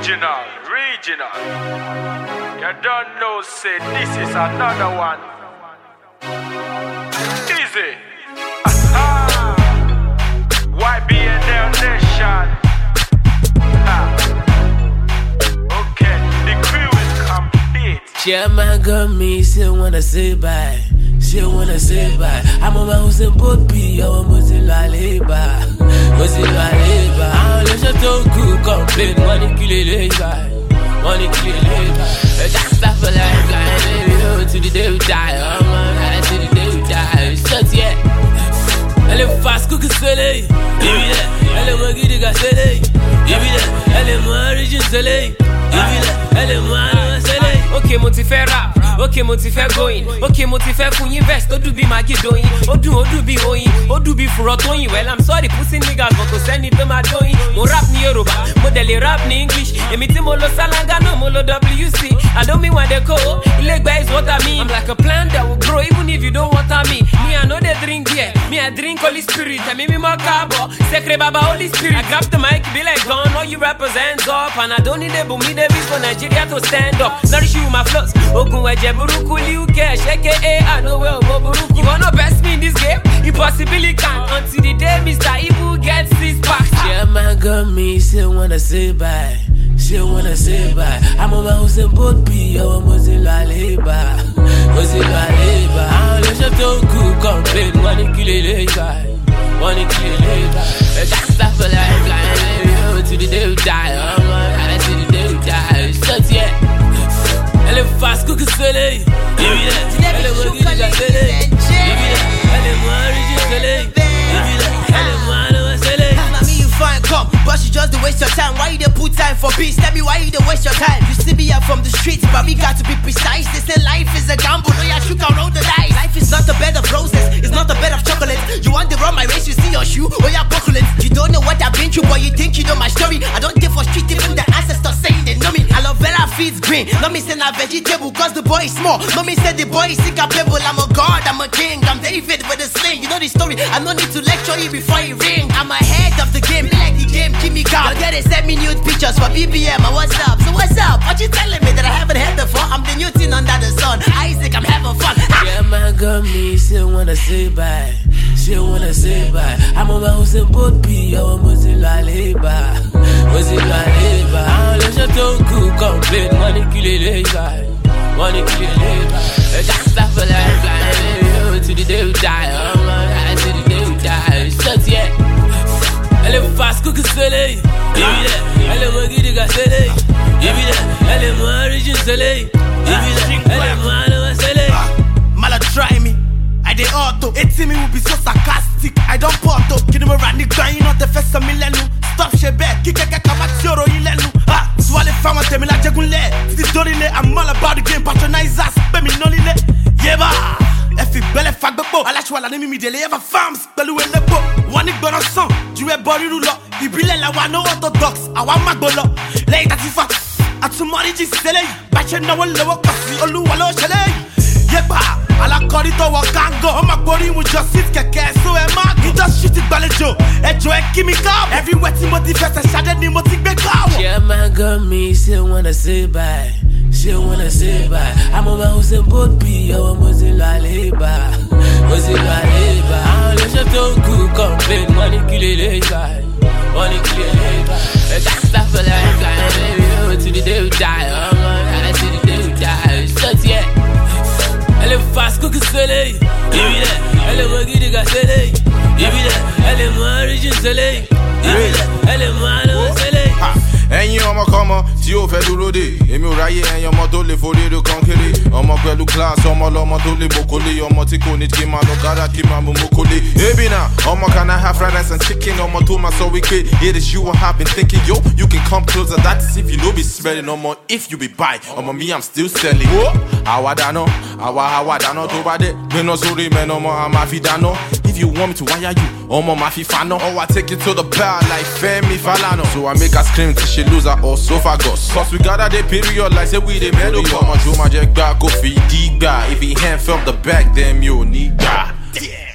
Regional. You don't know, say this is another one. Easy. YBNL Nation. Okay, the crew is complete. Yeah, my girl, me still wanna say bye. Still wanna say bye. I'm on my house in Bobby, I'm on Mozilla. I'm just so cool, complain, money kill it, money kill it. That's stuff for life, guys. To the day we die, I'm on to the day we die. Shut yet. Elle est fast, cook it, soleil. Elle est moi qui diga soleil. Elle est moi origin soleil. Elle est moi soleil. Ok, mon ti fait rap. Ok, mon ti fait going. Ok, mon ti fait fouille vest. Oh, do be magi doing. Oh, do be oing. Oh, do be for rotoing. Well, I'm sorry, pussy niggas, but to send it to my doing. Mo rap ni Yoruba, mo deli rap ni English. Emi ti mo lo Salangano, mo lo WC. I don't mean what they call. Ilegba is what I mean. I'm like a plant that will grow even if you don't water me. Me, I know they drink beer. Me, I drink Holy Spirit. I mean, me more carbo. Secret Baba Holy Spirit. I grab the mic, be like gone. All you rappers hands up. And I don't need a boomy Davis for Nigeria to stand up. Nourish you with my flows. Ogun Weje Buruku Liu Cash. AKA, I know where Buruku. You wanna best me in this game? Impossibly can't. Until the day Mr. Evil gets his packs. Yeah, my girl, me still wanna say bye. Still wanna say bye. I'm on my house in Bobby, I'm on Mozilla. I'm just so cool, complain, money kill it, money kill it. That's stuff for life, guys. To the day we die, I'm on to the day we die. Shut yet. Elle est fast, cook it, soleil. Elle est moi qui diga soleil. Elle est moi origin soleil. Elle est moi soleil. Fine, come, but you just waste your time. Why you dey put time for peace? Tell me why you dey waste your time. You see me up from the streets, but we got to be precise. They say life is a gamble, no, you can roll the dice. Life is not a bed of roses, it's not a bed of chocolate. You want to run my race, you see your shoe, or your bucklet. You don't know what I've been through, but you think you know my story. I don't care for street, even the ancestors saying they know me. I love Bella feeds green, no me say not vegetable, cause the boy is small. No me say the boy is incapable, I'm a god, I'm a king, I'm David with a sling. You know the story, I no need to lecture you before you ring. I'm ahead of the game, like the game, give me God. You'll get it, send me nude pictures for BBM, and what's up? So what's up? What you telling me that I haven't heard before? I'm the new thing under the sun. Isaac, I'm having fun. Yeah, my girl, me still wanna say bye. Still wanna say bye. I'm on my house in Bobby, I'm on Mozilla. I'm just so cool, complain, money kill it, money kill it. That's stuff for life, guys. To the day we die, I'm on to the day we die. Shut yet. Elle est fast, cook it, soleil. Elle est moi qui diga soleil. Elle est moi origin soleil. Elle est moi soleil. Mala try me, I dey auto. 18 me will be so sarcastic. I don't porto. Kid me run the grind, not the first millennium. Stop shebe, kikeke kamatioro ilenu. Ah, swale fama temi la jegunle. Still dorine, I'm all about the game. Patronize us, be me nolile. Yeba. If you belle fagbebo, alachwa la nemi mi dele eva farms, pelu elebo. Wani gbona son, juwe bori rulo. Ibile la wa no orthodox, awa magbolo. Lay that if atumari ji sele, bache na wo lewo kasi oluwa lo shele. Yeba, ala kori to wo kango, oma bori mu just sit keke so e ma. He just shit it balejo, ejo e kimi ka. Everywhere ti motivate, shade ni mo ti gbe ka. Yeah, my girl, me still wanna say bye. Still wanna say bye. I'm on my house in Bobby, I'm on Mozilla. I'm just so cool, complain, money kill it, money kill it. That's stuff for life, guys. To the day we die, I'm on to the day we die. Shut yet. Elle est fast, cook it, soleil. Elle est moi qui diga soleil. Elle est moi origin soleil. Elle est moi soleil. Ẹ̀yin ọmọ kọ́mọ tí ó fẹ́ dúró dé èmi ò ráyè ẹ̀yin ọmọ tó lè forí èrò kan kéré ọmọ pẹ̀lú class ọmọ lọmọ tó lè mokole ọmọ tí kò ní kí máa lọ gára kí máa mú mokole. Ebi na ọmọ can I have fried rice and chicken ọmọ tó máa sọ wípé it is you I have been thinking yo you can come closer that is if you no be smelling ọmọ if you be buy ọmọ me I'm still selling. Àwa dáná àwa dáná tó bá dé gbéná sórí mẹ́nà ọmọ a máa fi dáná if you want me to wire you ọmọ máa fi faná or I take it to the bar like Femi Falana so I make her scream till she lose her esophagus cause we gather the period like say we the middle ọmọ tó máa jẹ gbá kó fi dí gbà if he hand felt the back then mi ò ní gbà.